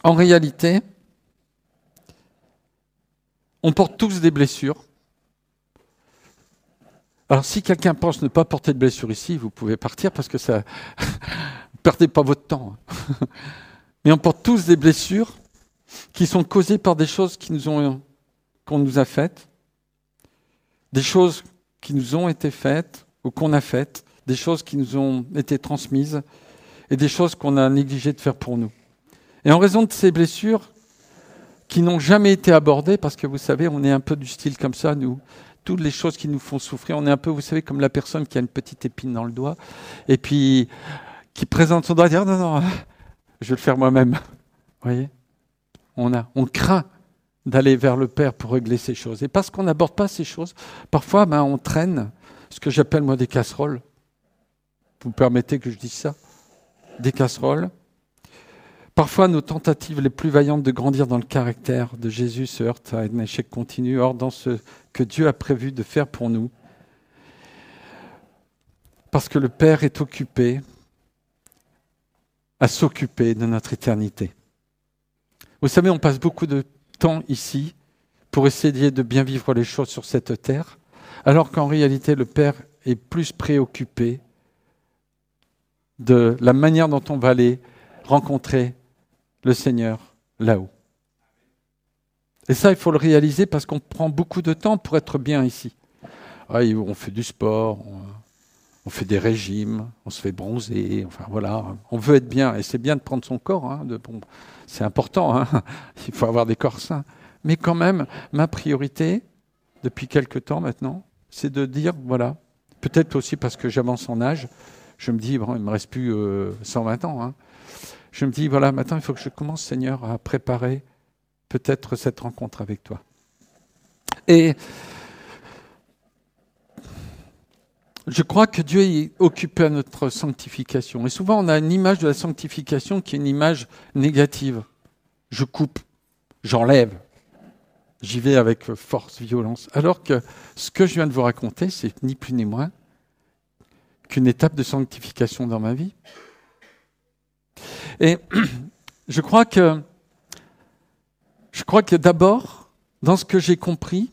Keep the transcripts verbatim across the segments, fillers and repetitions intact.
En réalité, on porte tous des blessures. Alors, si quelqu'un pense ne pas porter de blessures ici, vous pouvez partir parce que ça... ne perdez pas votre temps. Mais on porte tous des blessures qui sont causées par des choses qui nous ont, qu'on nous a faites, des choses qui nous ont été faites ou qu'on a faites, des choses qui nous ont été transmises et des choses qu'on a négligé de faire pour nous. Et en raison de ces blessures qui n'ont jamais été abordées, parce que vous savez, on est un peu du style comme ça, nous, toutes les choses qui nous font souffrir, on est un peu, vous savez, comme la personne qui a une petite épine dans le doigt et puis qui présente son doigt et dit « non, non, je vais le faire moi-même ». Vous voyez, on, a, on craint d'aller vers le Père pour régler ces choses. Et parce qu'on n'aborde pas ces choses, parfois ben, on traîne ce que j'appelle moi des casseroles. Vous me permettez que je dise ça ? Des casseroles. Parfois, nos tentatives les plus vaillantes de grandir dans le caractère de Jésus se heurtent à un échec continu. Or, dans ce que Dieu a prévu de faire pour nous, parce que le Père est occupé à s'occuper de notre éternité. Vous savez, on passe beaucoup de temps ici pour essayer de bien vivre les choses sur cette terre, alors qu'en réalité, le Père est plus préoccupé de la manière dont on va aller rencontrer le Seigneur là-haut. Et ça, il faut le réaliser parce qu'on prend beaucoup de temps pour être bien ici. Ah, on fait du sport, on, on fait des régimes, on se fait bronzer, enfin voilà, on veut être bien. Et c'est bien de prendre son corps, hein, de, bon, c'est important, hein, il faut avoir des corps sains. Mais quand même, ma priorité, depuis quelque temps maintenant, c'est de dire, voilà, peut-être aussi parce que j'avance en âge, je me dis, bon, il ne me reste plus euh, cent vingt ans, hein. Je me dis, voilà, maintenant, il faut que je commence, Seigneur, à préparer peut-être cette rencontre avec toi. Et je crois que Dieu est occupé à notre sanctification. Et souvent, on a une image de la sanctification qui est une image négative. Je coupe, j'enlève, j'y vais avec force, violence. Alors que ce que je viens de vous raconter, c'est ni plus ni moins qu'une étape de sanctification dans ma vie. Et je crois que, je crois que d'abord, dans ce que j'ai compris,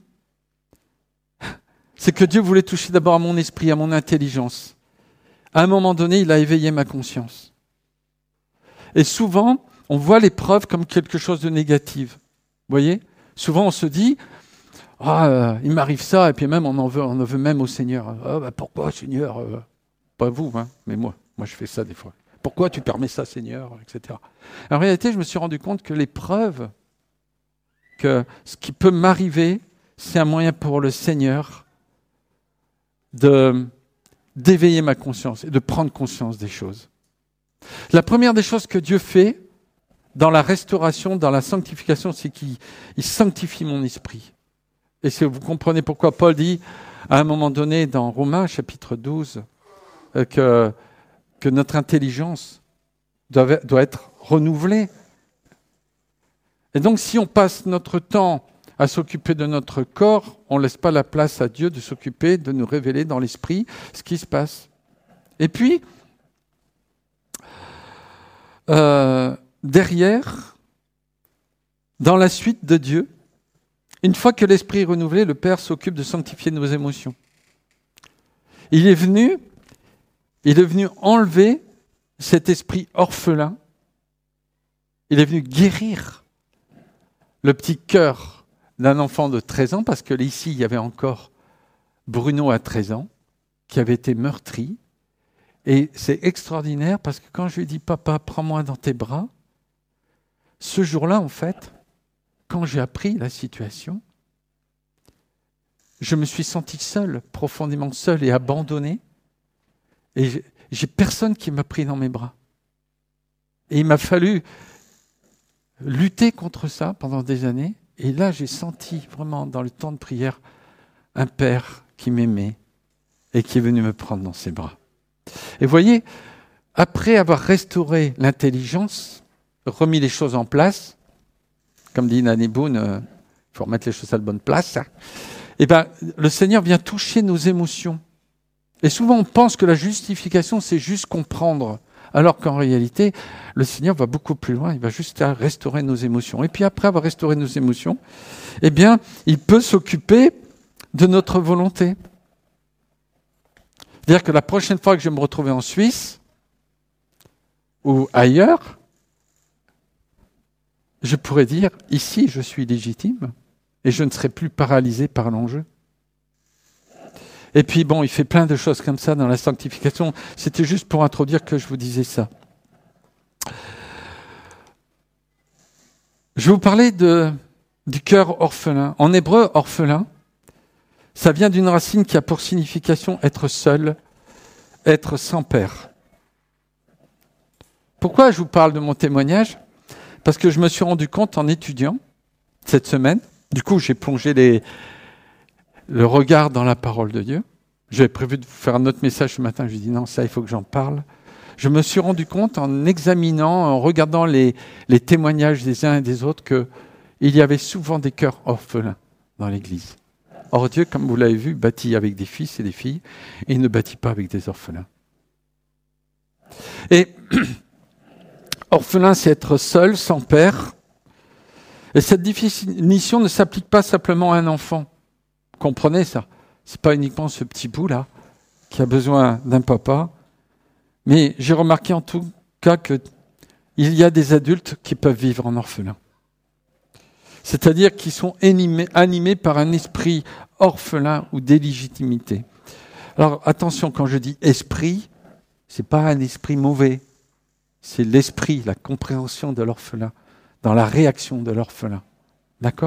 c'est que Dieu voulait toucher d'abord à mon esprit, à mon intelligence. À un moment donné, il a éveillé ma conscience. Et souvent, on voit l'épreuve comme quelque chose de négatif. Vous voyez ? Souvent, on se dit, ah, euh, il m'arrive ça, et puis même on en veut, on en veut même au Seigneur. Ah, bah, pourquoi, Seigneur euh, Pas vous, hein, mais moi. Moi, je fais ça des fois. Pourquoi tu permets ça, Seigneur, et cetera. En réalité, je me suis rendu compte que l'épreuve, que ce qui peut m'arriver, c'est un moyen pour le Seigneur de, d'éveiller ma conscience et de prendre conscience des choses. La première des choses que Dieu fait dans la restauration, dans la sanctification, c'est qu'il il sanctifie mon esprit. Et si vous comprenez pourquoi Paul dit, à un moment donné, dans Romains, chapitre douze, euh, que... que notre intelligence doit, doit être renouvelée. Et donc, si on passe notre temps à s'occuper de notre corps, on ne laisse pas la place à Dieu de s'occuper, de nous révéler dans l'esprit ce qui se passe. Et puis, euh, derrière, dans la suite de Dieu, une fois que l'esprit est renouvelé, le Père s'occupe de sanctifier nos émotions. Il est venu... Il est venu enlever cet esprit orphelin. Il est venu guérir le petit cœur d'un enfant de treize ans, parce que ici, il y avait encore Bruno à treize ans, qui avait été meurtri. Et c'est extraordinaire, parce que quand je lui ai dit « Papa, prends-moi dans tes bras », ce jour-là, en fait, quand j'ai appris la situation, je me suis senti seul, profondément seul et abandonné. Et j'ai, j'ai personne qui m'a pris dans mes bras. Et il m'a fallu lutter contre ça pendant des années. Et là, j'ai senti vraiment dans le temps de prière un Père qui m'aimait et qui est venu me prendre dans ses bras. Et vous voyez, après avoir restauré l'intelligence, remis les choses en place, comme dit Nanny Boone, il euh, faut remettre les choses à la bonne place, hein, et ben, le Seigneur vient toucher nos émotions. Et souvent, on pense que la justification, c'est juste comprendre. Alors qu'en réalité, le Seigneur va beaucoup plus loin, il va juste restaurer nos émotions. Et puis après avoir restauré nos émotions, eh bien, il peut s'occuper de notre volonté. C'est-à-dire que la prochaine fois que je vais me retrouver en Suisse ou ailleurs, je pourrais dire, ici, je suis légitime et je ne serai plus paralysé par l'enjeu. Et puis bon, il fait plein de choses comme ça dans la sanctification. C'était juste pour introduire que je vous disais ça. Je vais vous parler de, du cœur orphelin. En hébreu, orphelin, ça vient d'une racine qui a pour signification être seul, être sans père. Pourquoi je vous parle de mon témoignage ? Parce que je me suis rendu compte en étudiant cette semaine, du coup j'ai plongé les, le regard dans la parole de Dieu. J'avais prévu de vous faire un autre message ce matin, je lui ai dit non, ça il faut que j'en parle. Je me suis rendu compte en examinant, en regardant les, les témoignages des uns et des autres qu'il y avait souvent des cœurs orphelins dans l'Église. Or Dieu, comme vous l'avez vu, bâtit avec des fils et des filles, et il ne bâtit pas avec des orphelins. Et orphelin, c'est être seul, sans père. Et cette définition ne s'applique pas simplement à un enfant. Comprenez ça ? C'est pas uniquement ce petit bout-là qui a besoin d'un papa. Mais j'ai remarqué en tout cas qu'il y a des adultes qui peuvent vivre en orphelin. C'est-à-dire qu'ils sont animés, animés par un esprit orphelin ou d'illégitimité. Alors attention, quand je dis esprit, c'est pas un esprit mauvais. C'est l'esprit, la compréhension de l'orphelin, dans la réaction de l'orphelin. D'accord ?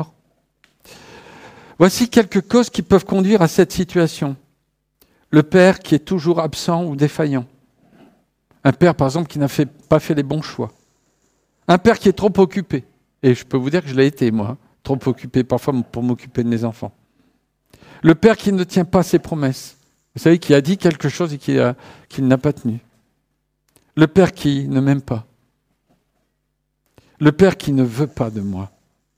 Voici quelques causes qui peuvent conduire à cette situation. Le père qui est toujours absent ou défaillant. Un père, par exemple, qui n'a fait, pas fait les bons choix. Un père qui est trop occupé. Et je peux vous dire que je l'ai été, moi. Trop occupé, parfois, pour m'occuper de mes enfants. Le père qui ne tient pas ses promesses. Vous savez, qui a dit quelque chose et qui a, qu'il n'a pas tenu. Le père qui ne m'aime pas. Le père qui ne veut pas de moi.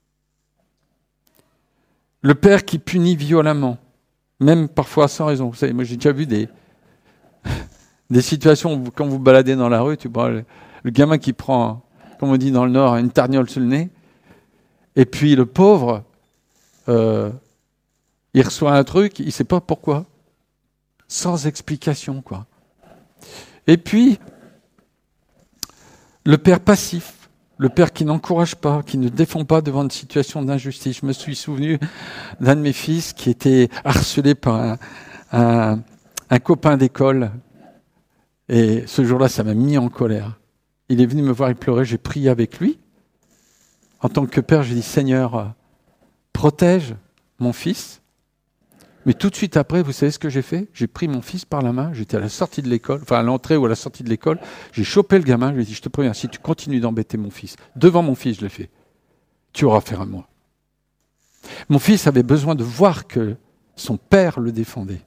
Le père qui punit violemment, même parfois sans raison. Vous savez, moi j'ai déjà vu des, des situations où quand vous baladez dans la rue, tu vois, le, le gamin qui prend, comme on dit dans le Nord, une tarniole sur le nez, et puis le pauvre, euh, il reçoit un truc, il ne sait pas pourquoi, sans explication, quoi. Et puis, le père passif, le père qui n'encourage pas, qui ne défend pas devant une situation d'injustice. Je me suis souvenu d'un de mes fils qui était harcelé par un, un, un copain d'école. Et ce jour-là, ça m'a mis en colère. Il est venu me voir, il pleurait, j'ai prié avec lui. En tant que père, j'ai dit, Seigneur, protège mon fils. Mais tout de suite après, vous savez ce que j'ai fait ? J'ai pris mon fils par la main, j'étais à la sortie de l'école, enfin à l'entrée ou à la sortie de l'école, j'ai chopé le gamin, je lui ai dit, je te préviens, si tu continues d'embêter mon fils, devant mon fils je l'ai fait, tu auras affaire à moi. Mon fils avait besoin de voir que son père le défendait.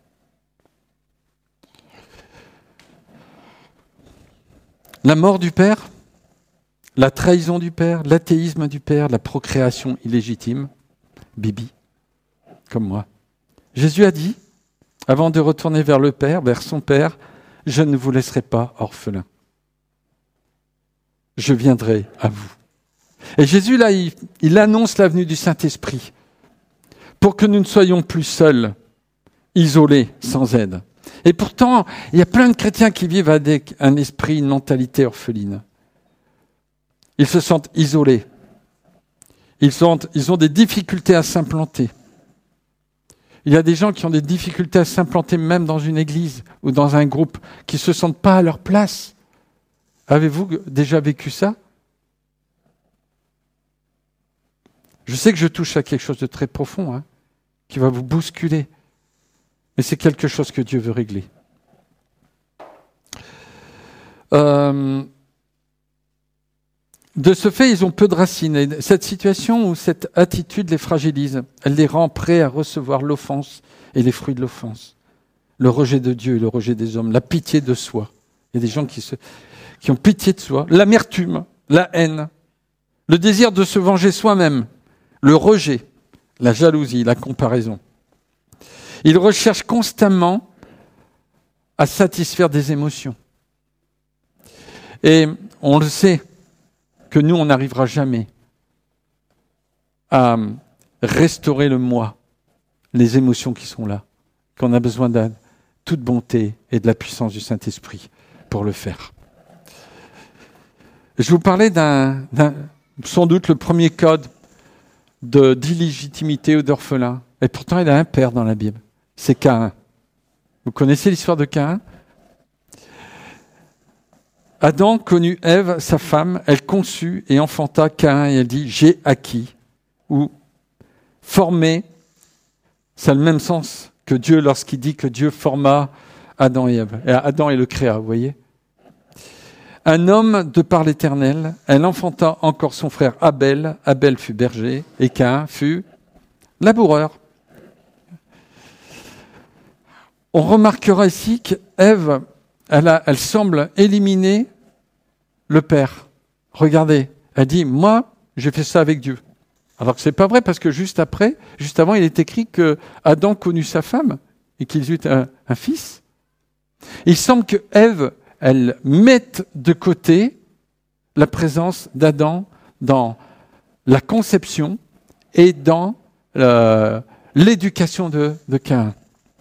La mort du père, la trahison du père, l'athéisme du père, la procréation illégitime, Bibi, comme moi. Jésus a dit, avant de retourner vers le Père, vers son Père, « Je ne vous laisserai pas orphelins. Je viendrai à vous. » Et Jésus, là, il, il annonce la venue du Saint-Esprit pour que nous ne soyons plus seuls, isolés, sans aide. Et pourtant, il y a plein de chrétiens qui vivent avec un esprit, une mentalité orpheline. Ils se sentent isolés. Ils, sont, ils ont des difficultés à s'implanter. Il y a des gens qui ont des difficultés à s'implanter même dans une église ou dans un groupe, qui ne se sentent pas à leur place. Avez-vous déjà vécu ça ? Je sais que je touche à quelque chose de très profond, hein, qui va vous bousculer. Mais c'est quelque chose que Dieu veut régler. Euh, de ce fait, ils ont peu de racines. Et cette situation ou cette attitude les fragilise. Elle les rend prêts à recevoir l'offense et les fruits de l'offense. Le rejet de Dieu et le rejet des hommes. La pitié de soi. Il y a des gens qui, se, qui ont pitié de soi. L'amertume, la haine, le désir de se venger soi-même, le rejet, la jalousie, la comparaison. Ils recherchent constamment à satisfaire des émotions. Et on le sait, que nous, on n'arrivera jamais à restaurer le moi, les émotions qui sont là, qu'on a besoin de toute bonté et de la puissance du Saint-Esprit pour le faire. Je vous parlais d'un, d'un sans doute le premier code de, d'illégitimité ou d'orphelin. Et pourtant, il a un père dans la Bible. C'est Caïn. Vous connaissez l'histoire de Caïn ? Adam connut Ève, sa femme, elle conçut et enfanta Caïn et elle dit « j'ai acquis » ou « formé », ça a le même sens que Dieu lorsqu'il dit que Dieu forma Adam et Ève. Et Adam est le créa, vous voyez ? Un homme de par l'Éternel, elle enfanta encore son frère Abel, Abel fut berger et Caïn fut laboureur. On remarquera ici qu'Ève, elle, a, elle semble éliminer le père. Regardez, elle dit, moi, j'ai fait ça avec Dieu. Alors que c'est pas vrai, parce que juste après, juste avant, il est écrit que Adam connut sa femme et qu'ils eurent un, un fils. Il semble que Ève, elle mette de côté la présence d'Adam dans la conception et dans euh, l'éducation de, de Caïn.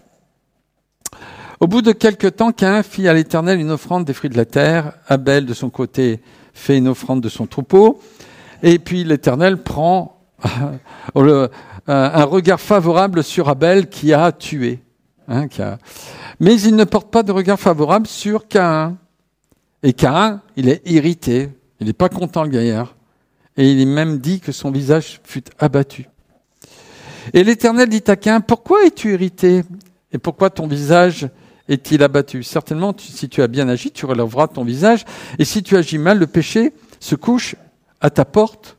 Au bout de quelque temps, Caïn fit à l'Éternel une offrande des fruits de la terre. Abel, de son côté, fait une offrande de son troupeau. Et puis l'Éternel prend euh, un regard favorable sur Abel qui a tué. Hein, qui a... Mais il ne porte pas de regard favorable sur Caïn. Et Caïn, il est irrité. Il n'est pas content, le gaillard. Et il est même dit que son visage fut abattu. Et l'Éternel dit à Caïn, « Pourquoi es-tu irrité ? Et pourquoi ton visage est-il abattu ? Certainement, tu, si tu as bien agi, tu relèveras ton visage. Et si tu agis mal, le péché se couche à ta porte.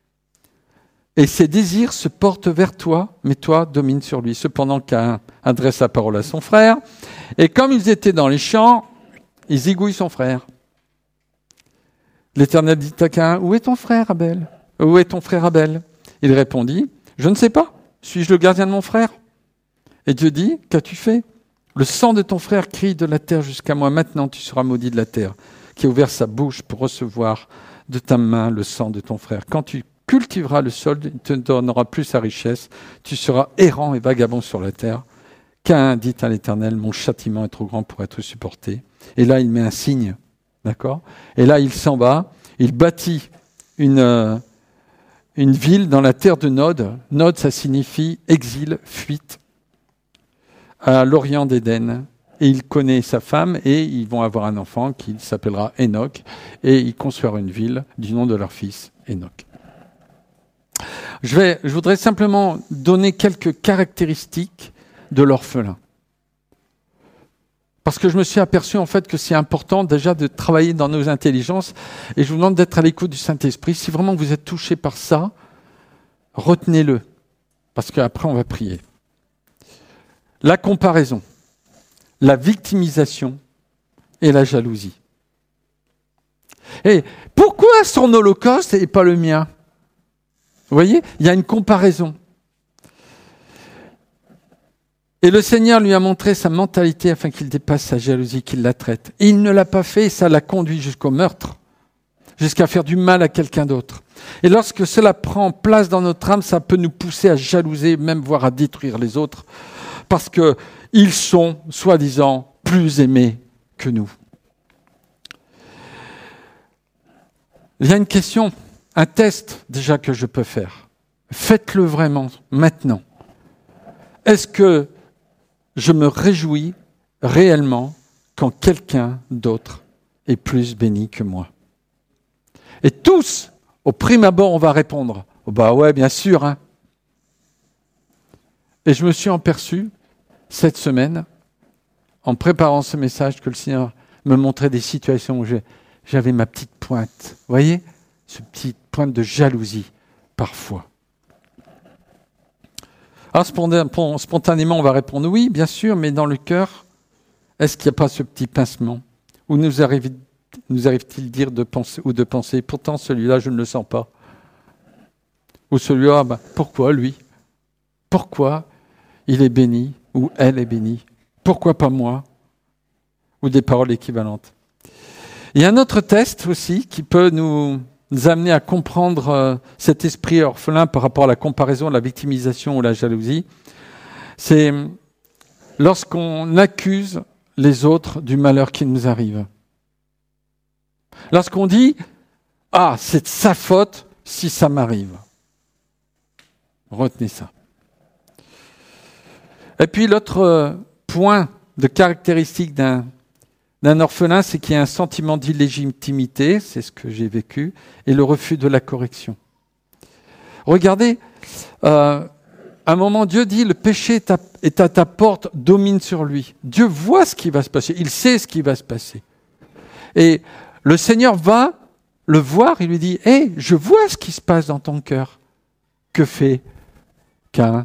Et ses désirs se portent vers toi, mais toi domine sur lui. » Cependant, Caïn adresse la parole à son frère. Et comme ils étaient dans les champs, ils zigouillent son frère. L'Éternel dit à Caïn, « Où est ton frère Abel ? Où est ton frère Abel ?» Il répondit, « Je ne sais pas. Suis-je le gardien de mon frère ?» Et Dieu dit, « Qu'as-tu fait ? Le sang de ton frère crie de la terre jusqu'à moi. Maintenant, tu seras maudit de la terre, qui a ouvert sa bouche pour recevoir de ta main le sang de ton frère. Quand tu cultiveras le sol, il te donnera plus sa richesse. Tu seras errant et vagabond sur la terre. » Caïn dit à l'Éternel, « Mon châtiment est trop grand pour être supporté. » Et là, il met un signe, d'accord ? Et là, il s'en va. Il bâtit une, euh, une ville dans la terre de Nod. Nod, ça signifie exil, fuite, à l'orient d'Éden. Et il connaît sa femme et ils vont avoir un enfant qui s'appellera Enoch. Et ils construiront une ville du nom de leur fils, Enoch. Je, vais, je voudrais simplement donner quelques caractéristiques de l'orphelin. Parce que je me suis aperçu en fait que c'est important déjà de travailler dans nos intelligences et je vous demande d'être à l'écoute du Saint-Esprit. Si vraiment vous êtes touché par ça, retenez-le, parce qu'après on va prier. La comparaison, la victimisation et la jalousie. Et pourquoi son holocauste et pas le mien ? Vous voyez, il y a une comparaison. Et le Seigneur lui a montré sa mentalité afin qu'il dépasse sa jalousie, qu'il la traite. Et il ne l'a pas fait, et ça l'a conduit jusqu'au meurtre, jusqu'à faire du mal à quelqu'un d'autre. Et lorsque cela prend place dans notre âme, ça peut nous pousser à jalouser, même voire à détruire les autres, parce qu'ils sont, soi-disant, plus aimés que nous. Il y a une question, un test déjà que je peux faire. Faites-le vraiment, maintenant. Est-ce que je me réjouis réellement quand quelqu'un d'autre est plus béni que moi? Et tous, au prime abord, on va répondre oh « Bah ouais, bien sûr. Hein. » Et je me suis aperçu cette semaine, en préparant ce message, que le Seigneur me montrait des situations où j'avais ma petite pointe. Vous voyez, cette petite pointe de jalousie, parfois. Alors spontanément, on va répondre oui, bien sûr, mais dans le cœur, est-ce qu'il n'y a pas ce petit pincement? Ou nous, arrive, nous arrive-t-il dire de penser, ou de penser, pourtant celui-là, je ne le sens pas. Ou celui-là, bah, pourquoi lui? Pourquoi il est béni ou elle est bénie? Pourquoi pas moi? Ou des paroles équivalentes. Il y a un autre test aussi qui peut nous, nous amener à comprendre euh, cet esprit orphelin par rapport à la comparaison, la victimisation ou la jalousie. C'est lorsqu'on accuse les autres du malheur qui nous arrive. Lorsqu'on dit « Ah, c'est de sa faute si ça m'arrive ». Retenez ça. Et puis l'autre point de caractéristique d'un, d'un orphelin, c'est qu'il y a un sentiment d'illégitimité, c'est ce que j'ai vécu, et le refus de la correction. Regardez, euh, à un moment, Dieu dit, le péché est à, est à ta porte, domine sur lui. Dieu voit ce qui va se passer, il sait ce qui va se passer. Et le Seigneur va le voir, il lui dit, « Hé, je vois ce qui se passe dans ton cœur. » Que fait Caïn ?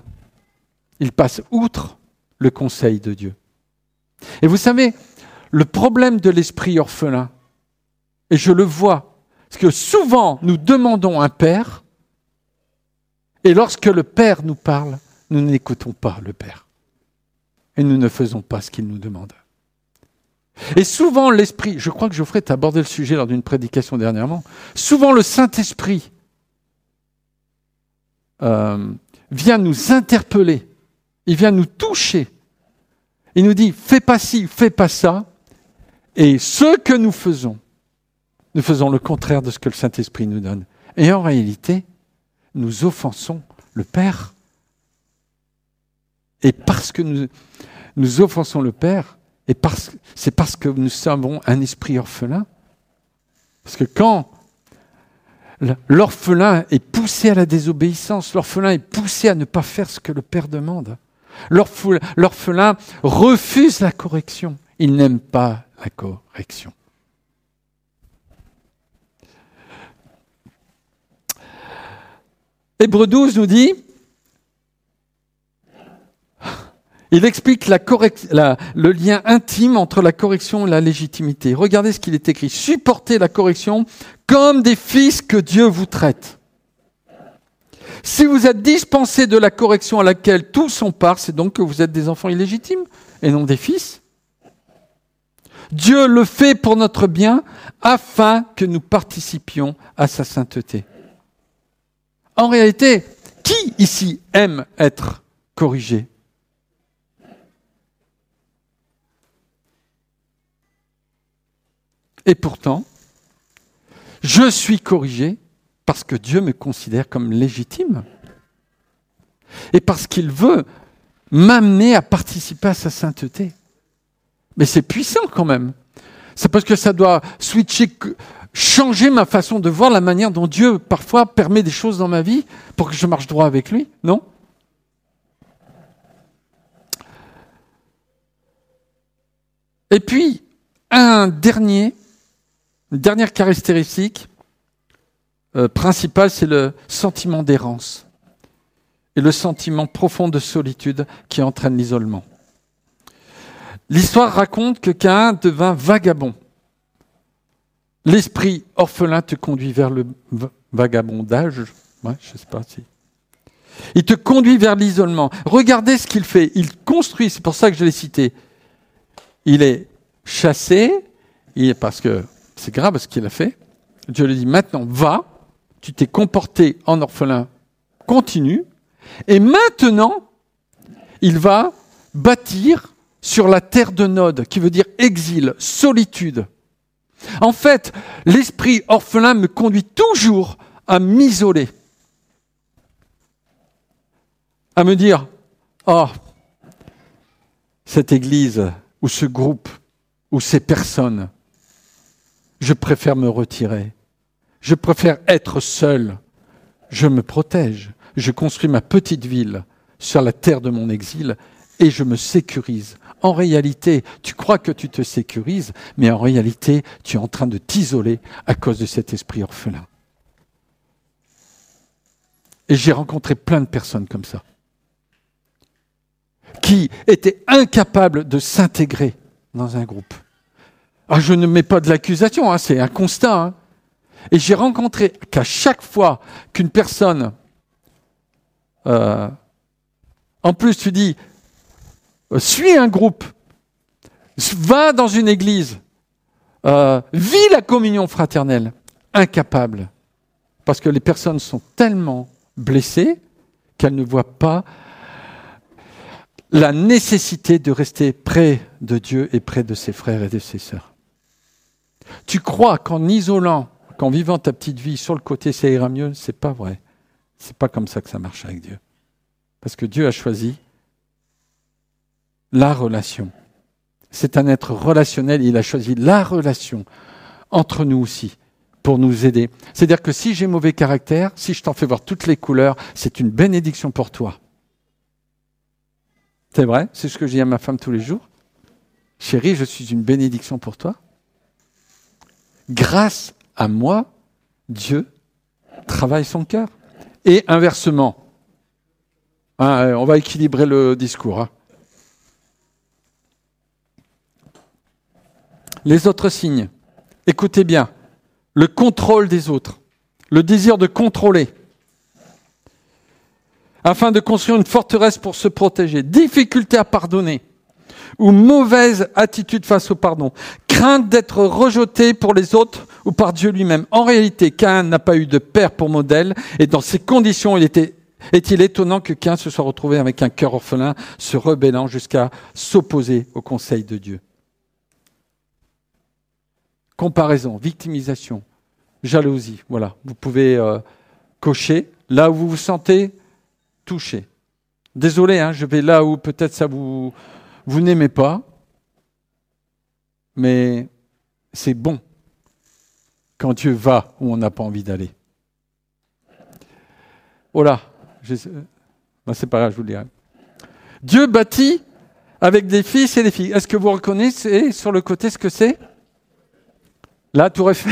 Il passe outre le conseil de Dieu. Et vous savez, le problème de l'esprit orphelin, et je le vois, parce que souvent nous demandons un père, et lorsque le Père nous parle, nous n'écoutons pas le Père. Et nous ne faisons pas ce qu'il nous demande. Et souvent l'Esprit, je crois que Geoffrey t'a abordé le sujet lors d'une prédication dernièrement, souvent le Saint-Esprit euh, vient nous interpeller, il vient nous toucher. Il nous dit, fais pas ci, fais pas ça. Et ce que nous faisons, nous faisons le contraire de ce que le Saint-Esprit nous donne. Et en réalité, nous offensons le Père. Et parce que nous, nous offensons le Père, et parce, c'est parce que nous avons un esprit orphelin. Parce que quand l'orphelin est poussé à la désobéissance, l'orphelin est poussé à ne pas faire ce que le Père demande, l'orphelin refuse la correction. Il n'aime pas la correction. Hébreux douze nous dit, il explique la correct, la, le lien intime entre la correction et la légitimité. Regardez ce qu'il est écrit. Supportez la correction comme des fils que Dieu vous traite. Si vous êtes dispensés de la correction à laquelle tous ont part, c'est donc que vous êtes des enfants illégitimes et non des fils. Dieu le fait pour notre bien afin que nous participions à sa sainteté. En réalité, qui ici aime être corrigé ? Et pourtant, je suis corrigé parce que Dieu me considère comme légitime. Et parce qu'il veut m'amener à participer à sa sainteté. Mais c'est puissant quand même. C'est parce que ça doit switcher, changer ma façon de voir, la manière dont Dieu parfois permet des choses dans ma vie pour que je marche droit avec lui, non ? Et puis, un dernier, une dernière caractéristique euh, principale, c'est le sentiment d'errance et le sentiment profond de solitude qui entraîne l'isolement. L'histoire raconte que Caïn devint vagabond. L'esprit orphelin te conduit vers le vagabondage. Ouais, je ne sais pas si. Il te conduit vers l'isolement. Regardez ce qu'il fait. Il construit, c'est pour ça que je l'ai cité. Il est chassé, il est, parce que c'est grave ce qu'il a fait. Dieu lui dit, maintenant, va, tu t'es comporté en orphelin, continue. Et maintenant, il va bâtir sur la terre de Nod, qui veut dire exil, solitude. En fait, l'esprit orphelin me conduit toujours à m'isoler. À me dire, oh, cette église, ou ce groupe, ou ces personnes, je préfère me retirer. Je préfère être seul. Je me protège. Je construis ma petite ville sur la terre de mon exil et je me sécurise. En réalité, tu crois que tu te sécurises, mais en réalité, tu es en train de t'isoler à cause de cet esprit orphelin. Et j'ai rencontré plein de personnes comme ça, qui étaient incapables de s'intégrer dans un groupe. Ah, je ne mets pas de l'accusation, hein, c'est un constat. Hein. Et j'ai rencontré qu'à chaque fois qu'une personne, euh, en plus tu dis, suis un groupe, va dans une église, euh, vit la communion fraternelle, incapable. Parce que les personnes sont tellement blessées qu'elles ne voient pas la nécessité de rester près de Dieu et près de ses frères et de ses sœurs. Tu crois qu'en isolant, qu'en vivant ta petite vie sur le côté, ça ira mieux? C'est pas vrai. C'est pas comme ça que ça marche avec Dieu. Parce que Dieu a choisi la relation. C'est un être relationnel, il a choisi la relation entre nous aussi pour nous aider. C'est-à-dire que si j'ai mauvais caractère, si je t'en fais voir toutes les couleurs, c'est une bénédiction pour toi. C'est vrai, c'est ce que je dis à ma femme tous les jours. Chérie, je suis une bénédiction pour toi. Grâce à moi, Dieu travaille son cœur. Et inversement, hein, on va équilibrer le discours. Hein. Les autres signes, écoutez bien, le contrôle des autres, le désir de contrôler, afin de construire une forteresse pour se protéger, difficulté à pardonner, ou mauvaise attitude face au pardon, crainte d'être rejeté pour les autres ou par Dieu lui-même. En réalité, Caïn n'a pas eu de père pour modèle, et dans ces conditions, il était, est-il étonnant que Caïn se soit retrouvé avec un cœur orphelin, se rebellant jusqu'à s'opposer au conseil de Dieu. Comparaison, victimisation, jalousie, voilà. Vous pouvez euh, cocher là où vous vous sentez touché. Désolé, hein, je vais là où peut-être ça vous, vous n'aimez pas, mais c'est bon quand Dieu va où on n'a pas envie d'aller. Oh là, je, ben c'est pas grave, je vous le dirai. Dieu bâtit avec des fils et des filles. Est-ce que vous reconnaissez sur le côté ce que c'est? La Tour Eiffel.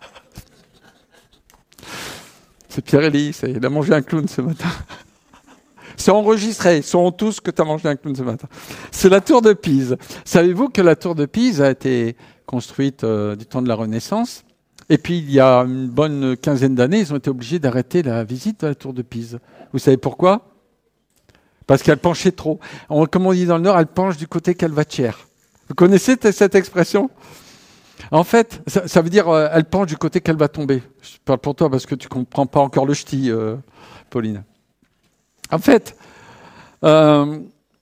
C'est Pierre-Élie, il a mangé un clown ce matin. C'est enregistré, ils sauront tous que tu as mangé un clown ce matin. C'est la tour de Pise. Savez-vous que la tour de Pise a été construite euh, du temps de la Renaissance? Et puis, il y a une bonne quinzaine d'années, ils ont été obligés d'arrêter la visite de la tour de Pise. Vous savez pourquoi? Parce qu'elle penchait trop. On, comme on dit dans le Nord, elle penche du côté calvatière. Vous connaissez t- cette expression? En fait, ça, ça veut dire euh, elle penche du côté qu'elle va tomber. Je parle pour toi parce que tu ne comprends pas encore le ch'ti, euh, Pauline. En fait, euh,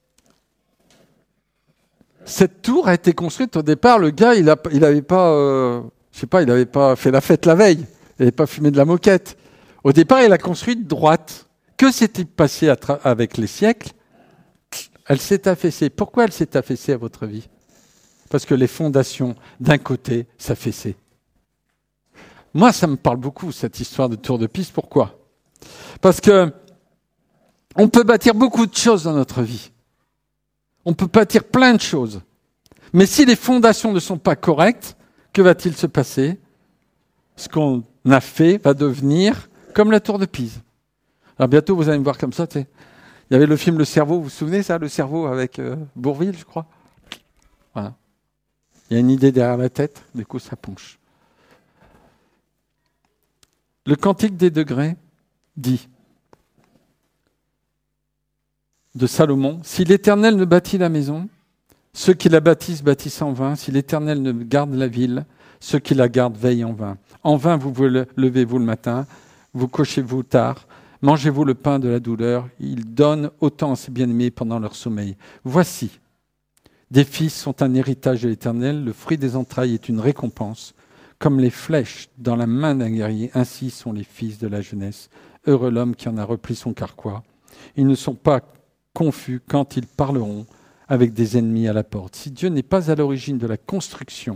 cette tour a été construite au départ. Le gars, il n'avait il avait pas, euh, je sais pas, il n'avait pas fait la fête la veille. Il n'avait pas fumé de la moquette. Au départ, il a construite droite. Que s'est-il passé à tra- avec les siècles? Elle s'est affaissée. Pourquoi elle s'est affaissée à votre vie? Parce que les fondations, d'un côté, s'affaissaient. Moi, ça me parle beaucoup, cette histoire de tour de Pise. Pourquoi? Parce que on peut bâtir beaucoup de choses dans notre vie. On peut bâtir plein de choses. Mais si les fondations ne sont pas correctes, que va-t-il se passer? Ce qu'on a fait va devenir comme la tour de Pise. Alors bientôt, vous allez me voir comme ça. T'sais. Il y avait le film Le Cerveau, vous vous souvenez ça? Le Cerveau avec euh, Bourvil, je crois. Voilà. Il y a une idée derrière la tête, du coup ça penche. Le Cantique des degrés dit de Salomon, « Si l'Éternel ne bâtit la maison, ceux qui la bâtissent bâtissent en vain. Si l'Éternel ne garde la ville, ceux qui la gardent veillent en vain. En vain vous vous levez-vous le matin, vous couchez-vous tard, mangez-vous le pain de la douleur. Il donne autant à ses bien-aimés pendant leur sommeil. Voici, des fils sont un héritage de l'Éternel, le fruit des entrailles est une récompense. Comme les flèches dans la main d'un guerrier, ainsi sont les fils de la jeunesse. Heureux l'homme qui en a repris son carquois. Ils ne sont pas confus quand ils parleront avec des ennemis à la porte. Si Dieu n'est pas à l'origine de la construction,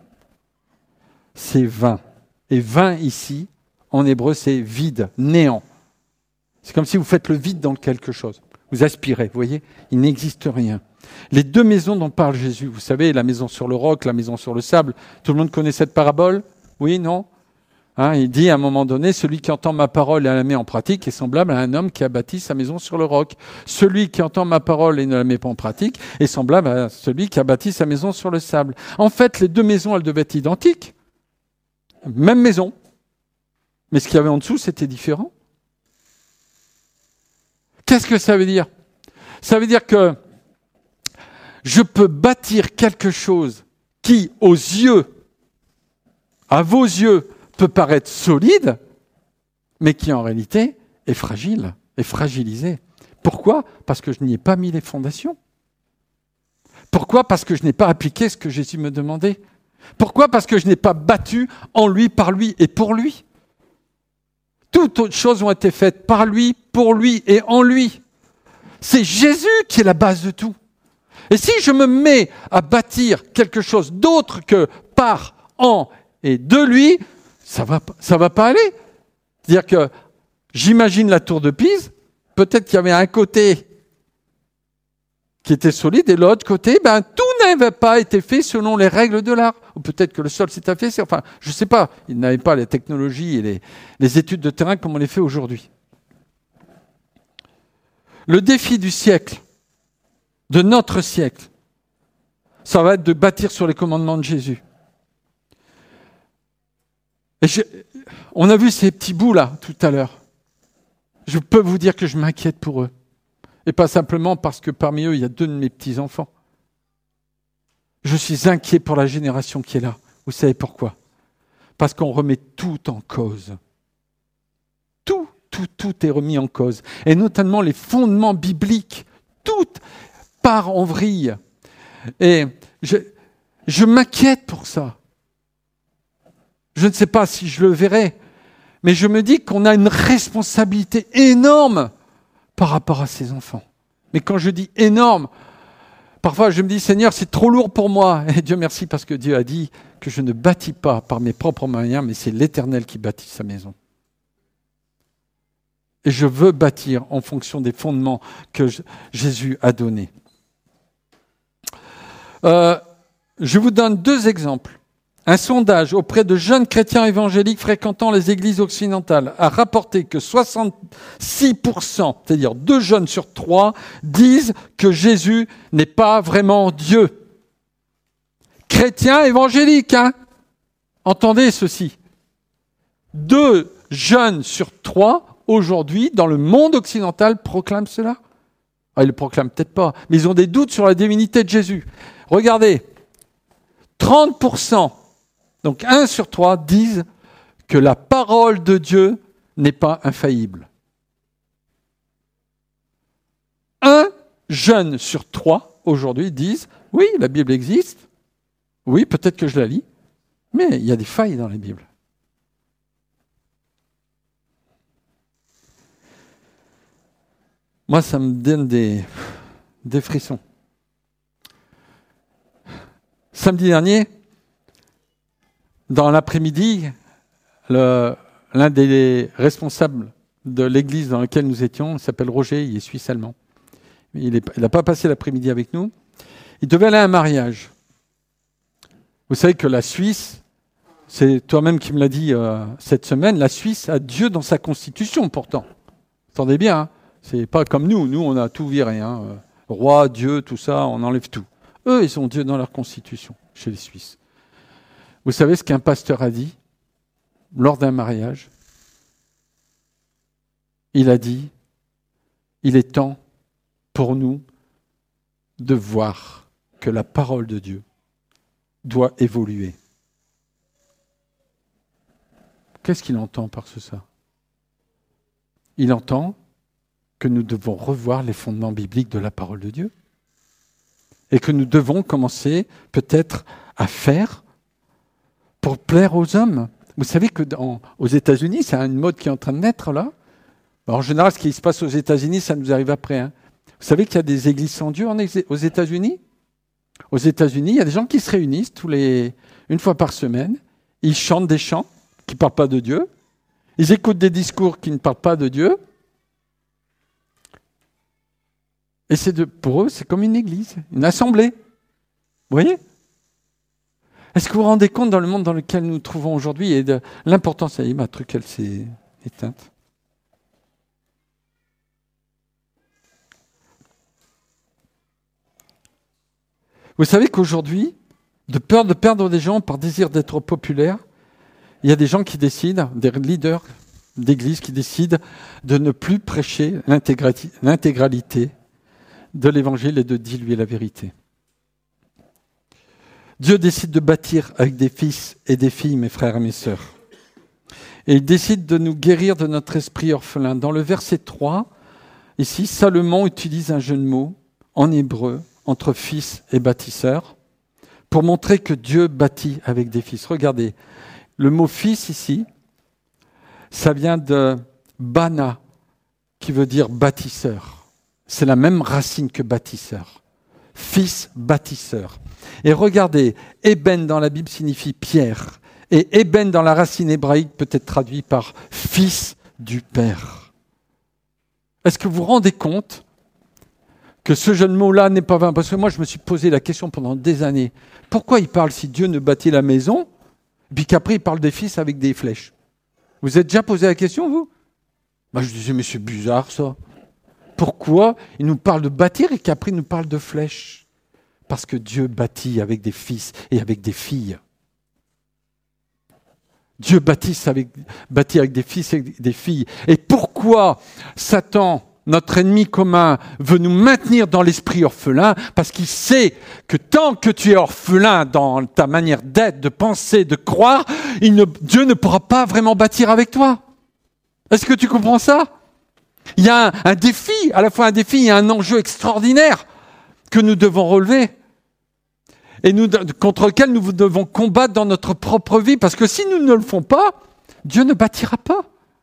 c'est vain. Et vain ici, en hébreu, c'est vide, néant. C'est comme si vous faites le vide dans quelque chose. Vous aspirez, vous voyez, il n'existe rien. Les deux maisons dont parle Jésus, vous savez, la maison sur le roc, la maison sur le sable, tout le monde connaît cette parabole? Oui, non? Hein, il dit à un moment donné, celui qui entend ma parole et la met en pratique est semblable à un homme qui a bâti sa maison sur le roc. Celui qui entend ma parole et ne la met pas en pratique est semblable à celui qui a bâti sa maison sur le sable. En fait, les deux maisons, elles devaient être identiques. Même maison. Mais ce qu'il y avait en dessous, c'était différent. Qu'est-ce que ça veut dire? Ça veut dire que je peux bâtir quelque chose qui, aux yeux à vos yeux, peut paraître solide, mais qui en réalité est fragile, est fragilisé. Pourquoi ? Parce que je n'y ai pas mis les fondations. Pourquoi ? Parce que je n'ai pas appliqué ce que Jésus me demandait. Pourquoi ? Parce que je n'ai pas battu en lui, par lui et pour lui. Toutes autres choses ont été faites par lui, pour lui et en lui. C'est Jésus qui est la base de tout. Et si je me mets à bâtir quelque chose d'autre que par, en et de lui, ça va, ça va pas aller. C'est-à-dire que j'imagine la tour de Pise, peut-être qu'il y avait un côté qui était solide et l'autre côté, ben, tout n'avait pas été fait selon les règles de l'art. Ou peut-être que le sol s'est affaissé, enfin, je ne sais pas. Ils n'avaient pas les technologies et les, les études de terrain comme on les fait aujourd'hui. Le défi du siècle, de notre siècle, ça va être de bâtir sur les commandements de Jésus. Et je, on a vu ces petits bouts là tout à l'heure. Je peux vous dire que je m'inquiète pour eux. Et pas simplement parce que parmi eux, il y a deux de mes petits-enfants. Je suis inquiet pour la génération qui est là. Vous savez pourquoi ? Parce qu'on remet tout en cause. Tout, tout, tout est remis en cause. Et notamment les fondements bibliques. Tout part en vrille. Et je, je m'inquiète pour ça. Je ne sais pas si je le verrai, mais je me dis qu'on a une responsabilité énorme par rapport à ces enfants. Mais quand je dis énorme, parfois je me dis, Seigneur, c'est trop lourd pour moi. Et Dieu merci parce que Dieu a dit que je ne bâtis pas par mes propres moyens, mais c'est l'Éternel qui bâtit sa maison. Et je veux bâtir en fonction des fondements que je, Jésus a donnés. Euh, je vous donne deux exemples. Un sondage auprès de jeunes chrétiens évangéliques fréquentant les églises occidentales a rapporté que soixante-six pour cent, c'est-à-dire deux jeunes sur trois, disent que Jésus n'est pas vraiment Dieu. Chrétiens évangéliques, hein ? Entendez ceci. Deux jeunes sur trois, aujourd'hui, dans le monde occidental, proclament cela. Ah, ils le proclament peut-être pas, mais ils ont des doutes sur la divinité de Jésus. Regardez, trente pour cent, donc un sur trois, disent que la parole de Dieu n'est pas infaillible. Un jeune sur trois, aujourd'hui, disent « Oui, la Bible existe. Oui, peut-être que je la lis. Mais il y a des failles dans la Bible. » Moi, ça me donne des, des frissons. Samedi dernier, dans l'après-midi, le, l'un des responsables de l'église dans laquelle nous étions, il s'appelle Roger, il est suisse-allemand. Il n'a pas passé l'après-midi avec nous. Il devait aller à un mariage. Vous savez que la Suisse, c'est toi-même qui me l'as dit euh, cette semaine, la Suisse a Dieu dans sa constitution pourtant. Attendez bien, hein, c'est pas comme nous. Nous, on a tout viré. Hein, roi, Dieu, tout ça, on enlève tout. Eux, ils ont Dieu dans leur constitution, chez les Suisses. Vous savez ce qu'un pasteur a dit lors d'un mariage ? Il a dit, il est temps pour nous de voir que la parole de Dieu doit évoluer. Qu'est-ce qu'il entend par ce ça ? Il entend que nous devons revoir les fondements bibliques de la parole de Dieu et que nous devons commencer peut-être à faire pour plaire aux hommes. Vous savez que dans, aux États-Unis, c'est une mode qui est en train de naître là. Alors, en général, ce qui se passe aux États-Unis, ça nous arrive après. Hein. Vous savez qu'il y a des églises sans Dieu en, aux États-Unis ? Aux États-Unis, il y a des gens qui se réunissent tous les, une fois par semaine. Ils chantent des chants qui ne parlent pas de Dieu. Ils écoutent des discours qui ne parlent pas de Dieu. Et c'est de, pour eux, c'est comme une église, une assemblée. Vous voyez ? Est-ce que vous vous rendez compte dans le monde dans lequel nous nous trouvons aujourd'hui et de l'importance... Ah, ma truc, elle s'est éteinte. Vous savez qu'aujourd'hui, de peur de perdre des gens par désir d'être populaire, il y a des gens qui décident, des leaders d'église qui décident de ne plus prêcher l'intégralité, l'intégralité de l'évangile et de diluer la vérité. Dieu décide de bâtir avec des fils et des filles, mes frères et mes sœurs. Et il décide de nous guérir de notre esprit orphelin. Dans le verset trois, ici, Salomon utilise un jeu de mots en hébreu entre fils et bâtisseur pour montrer que Dieu bâtit avec des fils. Regardez, le mot fils ici, ça vient de bana, qui veut dire bâtisseur. C'est la même racine que bâtisseur. Fils bâtisseur. Et regardez, Eben dans la Bible signifie pierre. Et Eben dans la racine hébraïque peut être traduit par fils du Père. Est-ce que vous vous rendez compte que ce jeu de mots-là n'est pas vain? Parce que moi, je me suis posé la question pendant des années. Pourquoi il parle si Dieu ne bâtit la maison, puis qu'après il parle des fils avec des flèches? Vous êtes déjà posé la question, vous? Moi, je disais, mais c'est bizarre, ça. Pourquoi il nous parle de bâtir et qu'après il nous parle de flèches? Parce que Dieu bâtit avec des fils et avec des filles. Dieu bâtit avec, bâtit avec des fils et des filles. Et pourquoi Satan, notre ennemi commun, veut nous maintenir dans l'esprit orphelin? Parce qu'il sait que tant que tu es orphelin dans ta manière d'être, de penser, de croire, il ne, Dieu ne pourra pas vraiment bâtir avec toi. Est-ce que tu comprends ça? Il y a un, un défi, à la fois un défi et un enjeu extraordinaire que nous devons relever et nous, contre lequel nous devons combattre dans notre propre vie. Parce que si nous ne le faisons pas, Dieu ne bâtira pas.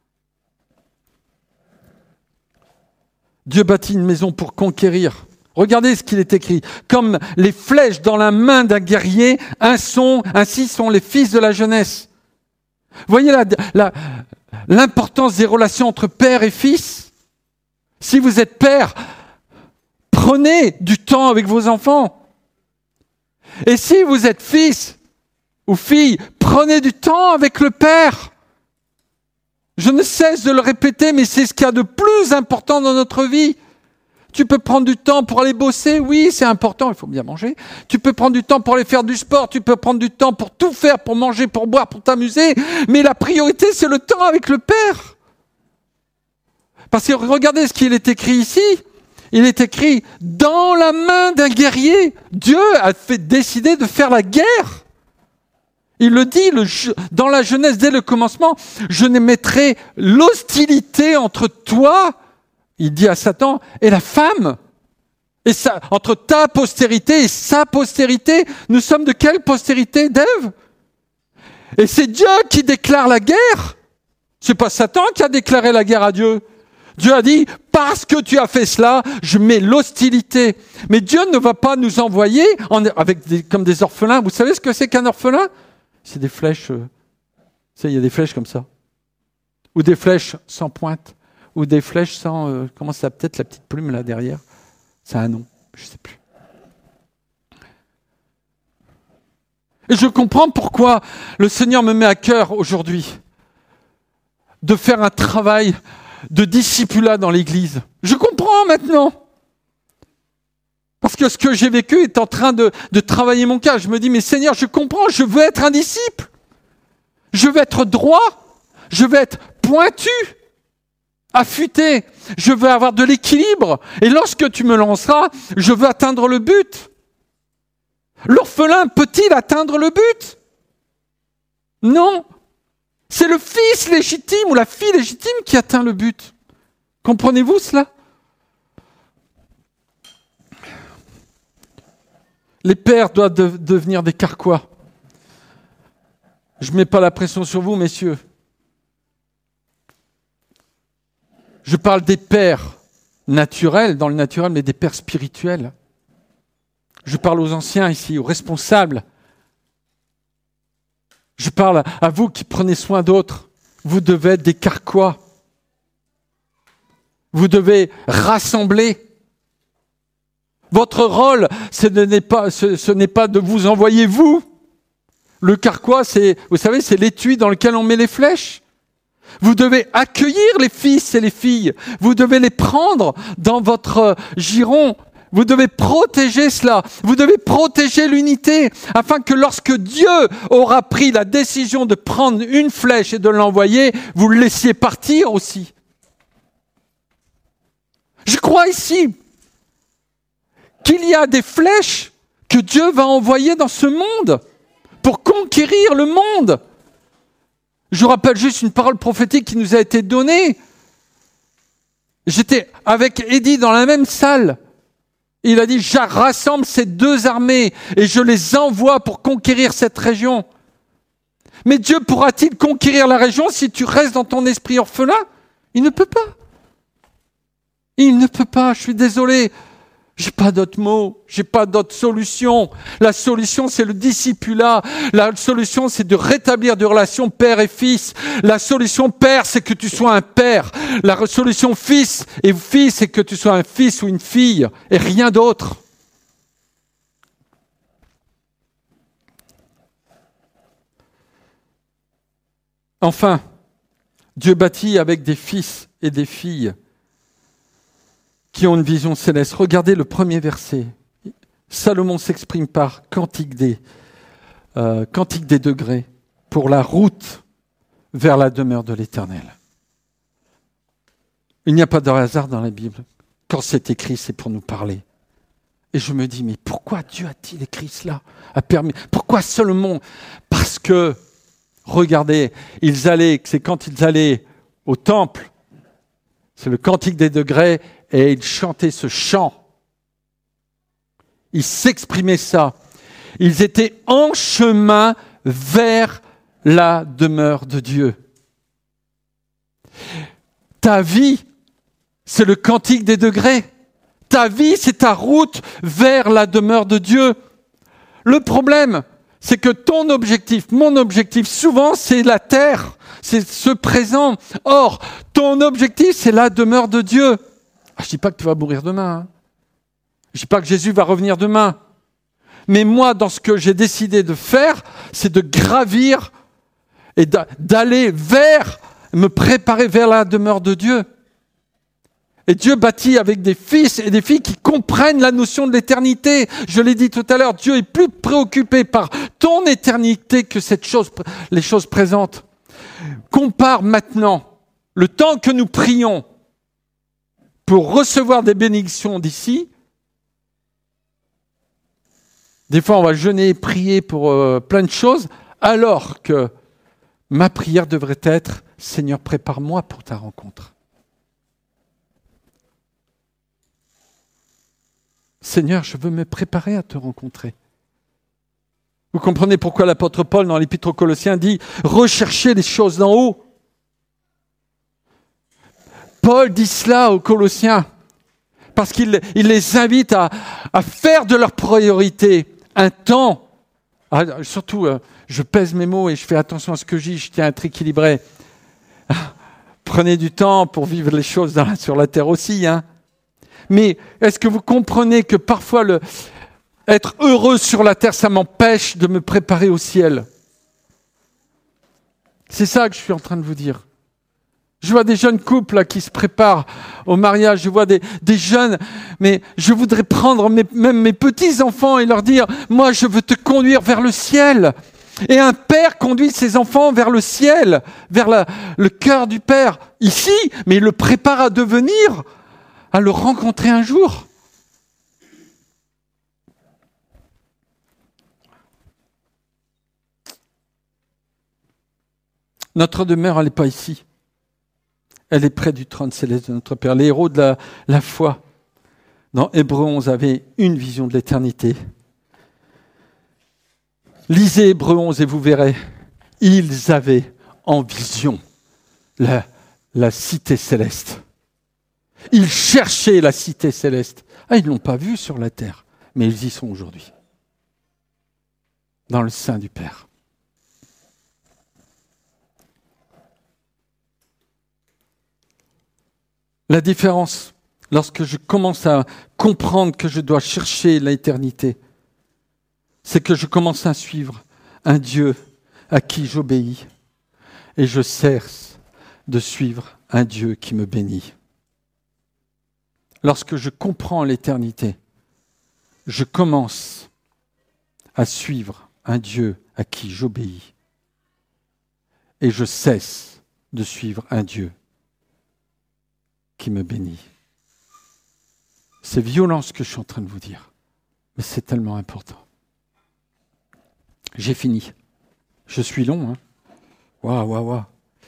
Dieu bâtit une maison pour conquérir. Regardez ce qu'il est écrit. Comme les flèches dans la main d'un guerrier, ainsi sont les fils de la jeunesse. Voyez la, la, l'importance des relations entre père et fils. Si vous êtes père, prenez du temps avec vos enfants. Et si vous êtes fils ou fille, prenez du temps avec le père. Je ne cesse de le répéter, mais c'est ce qu'il y a de plus important dans notre vie. Tu peux prendre du temps pour aller bosser, oui, c'est important, il faut bien manger. Tu peux prendre du temps pour aller faire du sport, tu peux prendre du temps pour tout faire, pour manger, pour boire, pour t'amuser. Mais la priorité, c'est le temps avec le Père. Parce que regardez ce qu'il est écrit ici. Il est écrit, dans la main d'un guerrier, Dieu a fait décider de faire la guerre. Il le dit le, dans la Genèse, dès le commencement, je mettrai l'hostilité entre toi, il dit à Satan, et la femme. Et ça, entre ta postérité et sa postérité, nous sommes de quelle postérité, d'Ève? Et c'est Dieu qui déclare la guerre. C'est pas Satan qui a déclaré la guerre à Dieu. Dieu a dit, parce que tu as fait cela, je mets l'hostilité. Mais Dieu ne va pas nous envoyer en, avec des, comme des orphelins. Vous savez ce que c'est qu'un orphelin? C'est des flèches, euh, il y a des flèches comme ça. Ou des flèches sans pointe. Ou des flèches sans, euh, comment ça peut-être la petite plume là derrière? C'est un nom, je ne sais plus. Et je comprends pourquoi le Seigneur me met à cœur aujourd'hui de faire un travail de discipulat dans l'Église. Je comprends maintenant. Parce que ce que j'ai vécu est en train de, de travailler mon cœur. Je me dis, mais Seigneur, je comprends, je veux être un disciple. Je veux être droit. Je veux être pointu, affûté. Je veux avoir de l'équilibre. Et lorsque tu me lanceras, je veux atteindre le but. L'orphelin peut-il atteindre le but? Non. C'est le fils légitime ou la fille légitime qui atteint le but. Comprenez-vous cela? Les pères doivent de- devenir des carquois. Je ne mets pas la pression sur vous, messieurs. Je parle des pères naturels, dans le naturel, mais des pères spirituels. Je parle aux anciens ici, aux responsables. Je parle à vous qui prenez soin d'autres. Vous devez être des carquois. Vous devez rassembler. Votre rôle, ce n'est pas, ce, ce n'est pas de vous envoyer vous. Le carquois, c'est, vous savez, c'est l'étui dans lequel on met les flèches. Vous devez accueillir les fils et les filles. Vous devez les prendre dans votre giron. Vous devez protéger cela. Vous devez protéger l'unité afin que lorsque Dieu aura pris la décision de prendre une flèche et de l'envoyer, vous le laissiez partir aussi. Je crois ici qu'il y a des flèches que Dieu va envoyer dans ce monde pour conquérir le monde. Je vous rappelle juste une parole prophétique qui nous a été donnée. J'étais avec Eddie dans la même salle. Il a dit, je rassemble ces deux armées et je les envoie pour conquérir cette région. Mais Dieu pourra-t-il conquérir la région si tu restes dans ton esprit orphelin ? Il ne peut pas. Il ne peut pas, je suis désolé. J'ai pas d'autres mots, j'ai pas d'autre solution. La solution, c'est le discipulat. La solution, c'est de rétablir des relations père et fils. La solution père, c'est que tu sois un père. La solution fils et fille, c'est que tu sois un fils ou une fille et rien d'autre. Enfin, Dieu bâtit avec des fils et des filles qui ont une vision céleste. Regardez le premier verset. Salomon s'exprime par cantique des, euh, cantique des degrés pour la route vers la demeure de l'Éternel. Il n'y a pas de hasard dans la Bible. Quand c'est écrit, c'est pour nous parler. Et je me dis, mais pourquoi Dieu a-t-il écrit cela ? A permis, pourquoi Salomon ? Parce que, regardez, ils allaient, c'est quand ils allaient au temple, c'est le cantique des degrés, et ils chantaient ce chant. Ils s'exprimaient ça. Ils étaient en chemin vers la demeure de Dieu. Ta vie, c'est le cantique des degrés. Ta vie, c'est ta route vers la demeure de Dieu. Le problème, c'est que ton objectif, mon objectif, souvent, c'est la terre, c'est ce présent. Or, ton objectif, c'est la demeure de Dieu. Je ne dis pas que tu vas mourir demain. Hein. Je ne dis pas que Jésus va revenir demain. Mais moi, dans ce que j'ai décidé de faire, c'est de gravir et d'aller vers, me préparer vers la demeure de Dieu. Et Dieu bâtit avec des fils et des filles qui comprennent la notion de l'éternité. Je l'ai dit tout à l'heure, Dieu est plus préoccupé par ton éternité que cette chose, les choses présentes. Compare maintenant le temps que nous prions pour recevoir des bénédictions d'ici. Des fois, on va jeûner et prier pour euh, plein de choses, alors que ma prière devrait être « Seigneur, prépare-moi pour ta rencontre. » Seigneur, je veux me préparer à te rencontrer. Vous comprenez pourquoi l'apôtre Paul, dans l'Épître aux Colossiens, dit « Recherchez les choses d'en haut ». Paul dit cela aux Colossiens parce qu'il il les invite à, à faire de leur priorité un temps. Ah, surtout, euh, je pèse mes mots et je fais attention à ce que je dis, je tiens à être équilibré. Prenez du temps pour vivre les choses dans, sur la terre aussi. Hein. Mais est-ce que vous comprenez que parfois le, être heureux sur la terre, ça m'empêche de me préparer au ciel ? C'est ça que je suis en train de vous dire. Je vois des jeunes couples là, qui se préparent au mariage. Je vois des, des jeunes, mais je voudrais prendre mes, même mes petits-enfants et leur dire « Moi, je veux te conduire vers le ciel ». Et un père conduit ses enfants vers le ciel, vers la, le cœur du Père, ici, mais il le prépare à devenir, à le rencontrer un jour. Notre demeure, elle n'est pas ici. Elle est près du trône céleste de notre Père. Les héros de la, la foi, dans Hébreux onze, avaient une vision de l'éternité. Lisez Hébreux onze et vous verrez, ils avaient en vision la, la cité céleste. Ils cherchaient la cité céleste. Ah, ils ne l'ont pas vue sur la terre, mais ils y sont aujourd'hui, dans le sein du Père. La différence, lorsque je commence à comprendre que je dois chercher l'éternité, c'est que je commence à suivre un Dieu à qui j'obéis et je cesse de suivre un Dieu qui me bénit. Lorsque je comprends l'éternité, je commence à suivre un Dieu à qui j'obéis et je cesse de suivre un Dieu qui me bénit. C'est violent ce que je suis en train de vous dire, Mais c'est tellement important. J'ai fini. Je suis long. Hein. Waouh, waouh, waouh.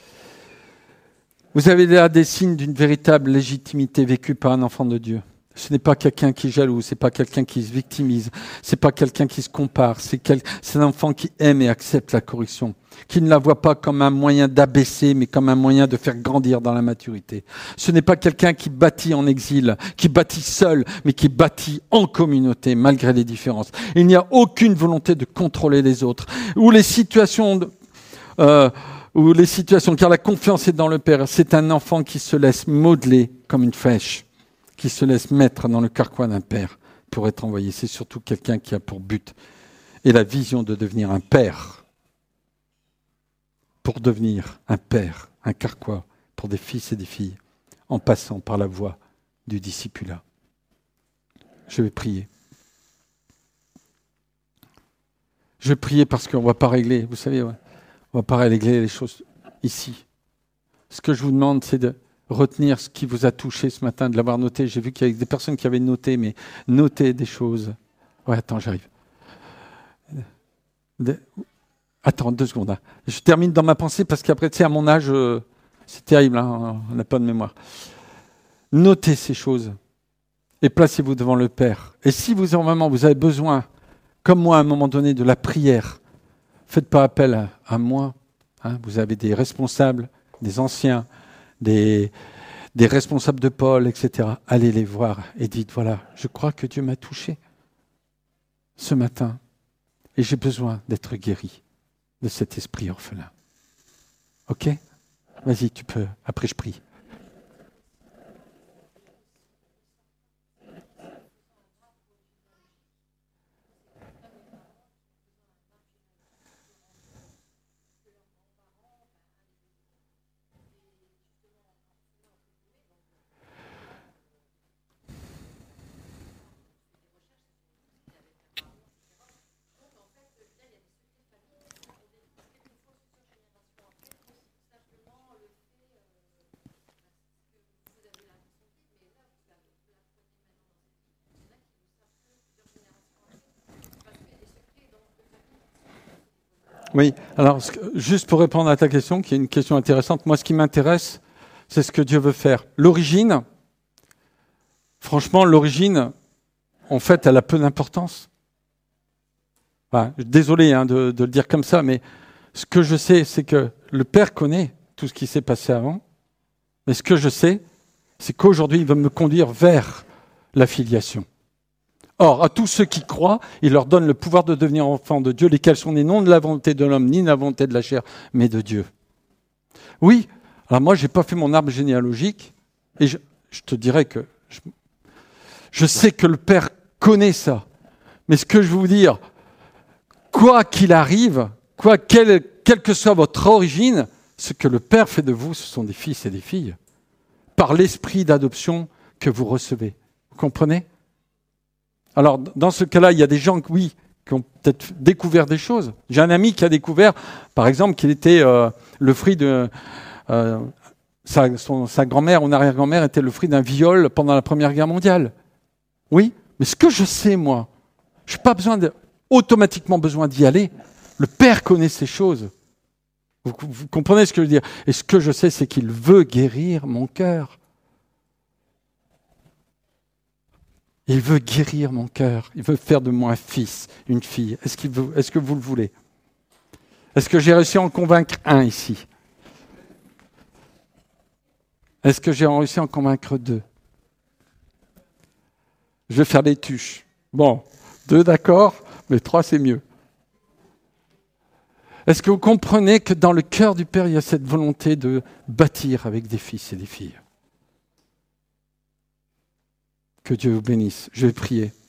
Vous avez là des signes d'une véritable légitimité vécue par un enfant de Dieu. Ce n'est pas quelqu'un qui est jaloux, c'est pas quelqu'un qui se victimise, c'est pas quelqu'un qui se compare, c'est, quel... c'est un enfant qui aime et accepte la correction, qui ne la voit pas comme un moyen d'abaisser, mais comme un moyen de faire grandir dans la maturité. Ce n'est pas quelqu'un qui bâtit en exil, qui bâtit seul, mais qui bâtit en communauté, malgré les différences. Il n'y a aucune volonté de contrôler les autres, ou les situations... De... Euh... ou les situations, car la confiance est dans le Père. C'est un enfant qui se laisse modeler comme une flèche, qui se laisse mettre dans le carquois d'un père pour être envoyé. C'est surtout quelqu'un qui a pour but et la vision de devenir un père, pour devenir un père, un carquois pour des fils et des filles, en passant par la voie du discipulat. Je vais prier. Je vais prier parce qu'on ne va pas régler, vous savez, ouais. On ne va pas régler les choses ici. Ce que je vous demande, c'est de retenir ce qui vous a touché ce matin, de l'avoir noté. J'ai vu qu'il y avait des personnes qui avaient noté, mais noter des choses. Ouais, attends, j'arrive. De... Attends, deux secondes. Hein. Je termine dans ma pensée parce qu'après, tu sais, à mon âge, euh, c'est terrible, hein, on n'a pas de mémoire. Notez ces choses et placez-vous devant le Père. Et si vous, en moment, vous avez besoin, comme moi, à un moment donné, de la prière, faites pas appel à, à moi. Hein. Vous avez des responsables, des anciens, des, des responsables de Paul, et cetera. Allez les voir et dites, voilà, je crois que Dieu m'a touché ce matin et j'ai besoin d'être guéri de cet esprit orphelin. Ok ? Vas-y, tu peux. Après, je prie. Oui, alors juste pour répondre à ta question, qui est une question intéressante, moi ce qui m'intéresse, c'est ce que Dieu veut faire. L'origine, franchement, l'origine, en fait, elle a peu d'importance. Enfin, désolé hein, de, de le dire comme ça, mais ce que je sais, c'est que le Père connaît tout ce qui s'est passé avant, mais ce que je sais, c'est qu'aujourd'hui, il veut me conduire vers la filiation. Or, à tous ceux qui croient, il leur donne le pouvoir de devenir enfants de Dieu, lesquels sont nés non de la volonté de l'homme, ni de la volonté de la chair, mais de Dieu. Oui, alors moi, je n'ai pas fait mon arbre généalogique, et je, je te dirais que je, je sais que le Père connaît ça. Mais ce que je veux vous dire, quoi qu'il arrive, quoi, quelle, quelle que soit votre origine, ce que le Père fait de vous, ce sont des fils et des filles, par l'esprit d'adoption que vous recevez. Vous comprenez ? Alors, dans ce cas-là, il y a des gens, oui, qui ont peut-être découvert des choses. J'ai un ami qui a découvert, par exemple, qu'il était euh, le fruit de... Euh, sa, son, sa grand-mère ou arrière-grand-mère était le fruit d'un viol pendant la Première Guerre mondiale. Oui, mais ce que je sais, moi, je n'ai pas besoin de, automatiquement besoin d'y aller. Le Père connaît ces choses. Vous, vous comprenez ce que je veux dire ? Et ce que je sais, c'est qu'il veut guérir mon cœur. Il veut guérir mon cœur. Il veut faire de moi un fils, une fille. Est-ce qu'il veut, est-ce que vous le voulez ? Est-ce que j'ai réussi à en convaincre un ici ? Est-ce que j'ai réussi à en convaincre deux ? Je vais faire les tuches. Bon, deux d'accord, mais trois c'est mieux. Est-ce que vous comprenez que dans le cœur du Père, il y a cette volonté de bâtir avec des fils et des filles ? Que Dieu vous bénisse. Je vais prier.